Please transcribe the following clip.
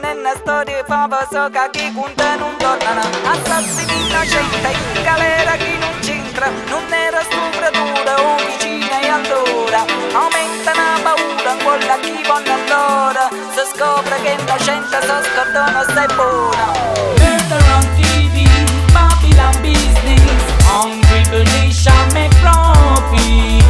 una storia famosa che chi conta non tornano. Assassini innocente in galera chi non c'entra, non era stupratura o vicina e allora aumenta la paura, quella chi vanno allora, si scopre che innocente si scordano sei buona. Murder on TV, Babylon business, hungry Bernisha make profit.